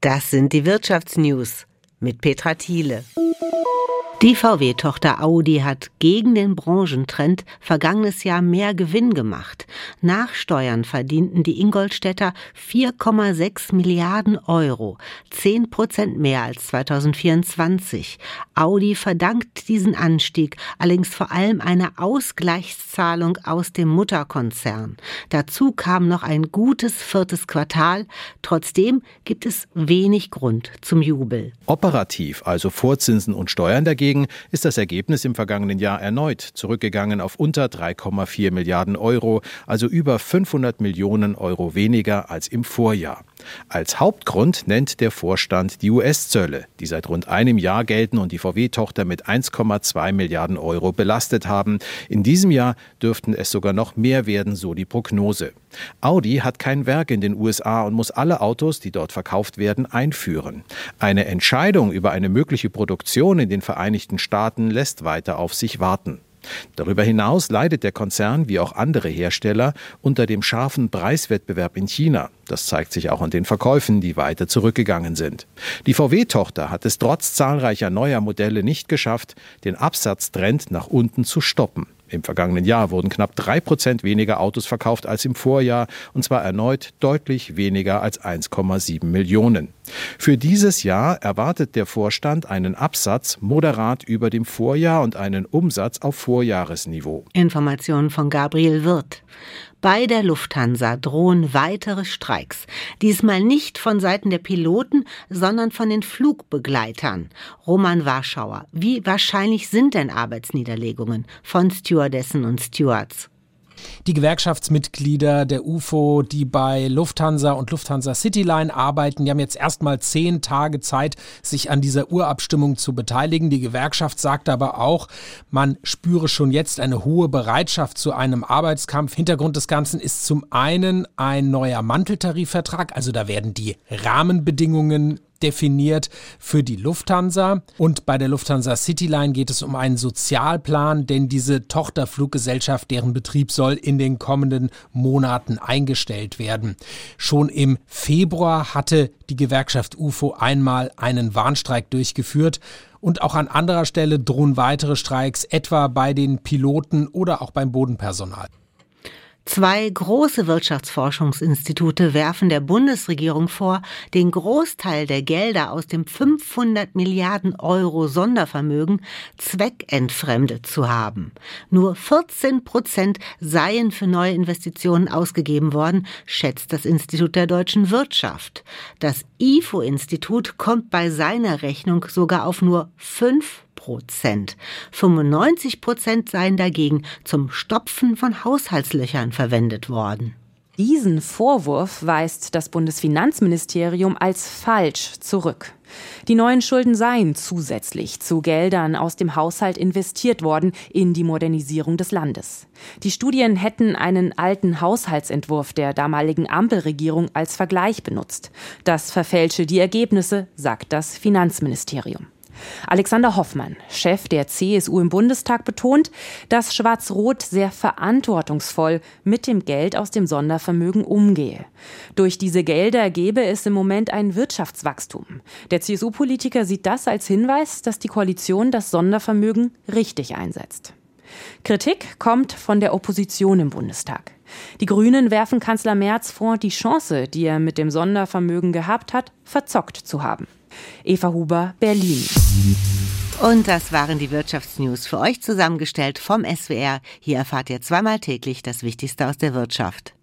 Das sind die Wirtschaftsnews mit Petra Thiele. Die VW-Tochter Audi hat gegen den Branchentrend vergangenes Jahr mehr Gewinn gemacht. Nach Steuern verdienten die Ingolstädter 4,6 Milliarden Euro, 10% mehr als 2024. Audi verdankt diesen Anstieg allerdings vor allem einer Ausgleichszahlung aus dem Mutterkonzern. Dazu kam noch ein gutes 4. Quartal. Trotzdem gibt es wenig Grund zum Jubel. Operativ, also vor Zinsen und Steuern dagegen, ist das Ergebnis im vergangenen Jahr erneut zurückgegangen auf unter 3,4 Milliarden Euro, also über 500 Millionen Euro weniger als im Vorjahr. Als Hauptgrund nennt der Vorstand die US-Zölle, die seit rund einem Jahr gelten und die VW-Tochter mit 1,2 Milliarden Euro belastet haben. In diesem Jahr dürften es sogar noch mehr werden, so die Prognose. Audi hat kein Werk in den USA und muss alle Autos, die dort verkauft werden, einführen. Eine Entscheidung über eine mögliche Produktion in den Vereinigten Staaten lässt weiter auf sich warten. Darüber hinaus leidet der Konzern, wie auch andere Hersteller, unter dem scharfen Preiswettbewerb in China. Das zeigt sich auch an den Verkäufen, die weiter zurückgegangen sind. Die VW-Tochter hat es trotz zahlreicher neuer Modelle nicht geschafft, den Absatztrend nach unten zu stoppen. Im vergangenen Jahr wurden knapp 3% weniger Autos verkauft als im Vorjahr, und zwar erneut deutlich weniger als 1,7 Millionen. Für dieses Jahr erwartet der Vorstand einen Absatz moderat über dem Vorjahr und einen Umsatz auf Vorjahresniveau. Informationen von Gabriel Wirth. Bei der Lufthansa drohen weitere Streiks. Diesmal nicht von Seiten der Piloten, sondern von den Flugbegleitern. Roman Warschauer, wie wahrscheinlich sind denn Arbeitsniederlegungen von Stewardessen und Stewards? Die Gewerkschaftsmitglieder der UFO, die bei Lufthansa und Lufthansa Cityline arbeiten, die haben jetzt erstmal 10 Tage Zeit, sich an dieser Urabstimmung zu beteiligen. Die Gewerkschaft sagt aber auch, man spüre schon jetzt eine hohe Bereitschaft zu einem Arbeitskampf. Hintergrund des Ganzen ist zum einen ein neuer Manteltarifvertrag, also da werden die Rahmenbedingungen definiert für die Lufthansa. Und bei der Lufthansa Cityline geht es um einen Sozialplan, denn diese Tochterfluggesellschaft, deren Betrieb soll in den kommenden Monaten eingestellt werden. Schon im Februar hatte die Gewerkschaft UFO einmal einen Warnstreik durchgeführt. Und auch an anderer Stelle drohen weitere Streiks, etwa bei den Piloten oder auch beim Bodenpersonal. 2 große Wirtschaftsforschungsinstitute werfen der Bundesregierung vor, den Großteil der Gelder aus dem 500 Milliarden Euro Sondervermögen zweckentfremdet zu haben. Nur 14% seien für neue Investitionen ausgegeben worden, schätzt das Institut der deutschen Wirtschaft. Das IFO-Institut kommt bei seiner Rechnung sogar auf nur 5%. 95% seien dagegen zum Stopfen von Haushaltslöchern verwendet worden. Diesen Vorwurf weist das Bundesfinanzministerium als falsch zurück. Die neuen Schulden seien zusätzlich zu Geldern aus dem Haushalt investiert worden in die Modernisierung des Landes. Die Studien hätten einen alten Haushaltsentwurf der damaligen Ampelregierung als Vergleich benutzt. Das verfälsche die Ergebnisse, sagt das Finanzministerium. Alexander Hoffmann, Chef der CSU im Bundestag, betont, dass Schwarz-Rot sehr verantwortungsvoll mit dem Geld aus dem Sondervermögen umgehe. Durch diese Gelder gebe es im Moment ein Wirtschaftswachstum. Der CSU-Politiker sieht das als Hinweis, dass die Koalition das Sondervermögen richtig einsetzt. Kritik kommt von der Opposition im Bundestag. Die Grünen werfen Kanzler Merz vor, die Chance, die er mit dem Sondervermögen gehabt hat, verzockt zu haben. Eva Huber, Berlin. Und das waren die Wirtschaftsnews für euch zusammengestellt vom SWR. Hier erfahrt ihr zweimal täglich das Wichtigste aus der Wirtschaft.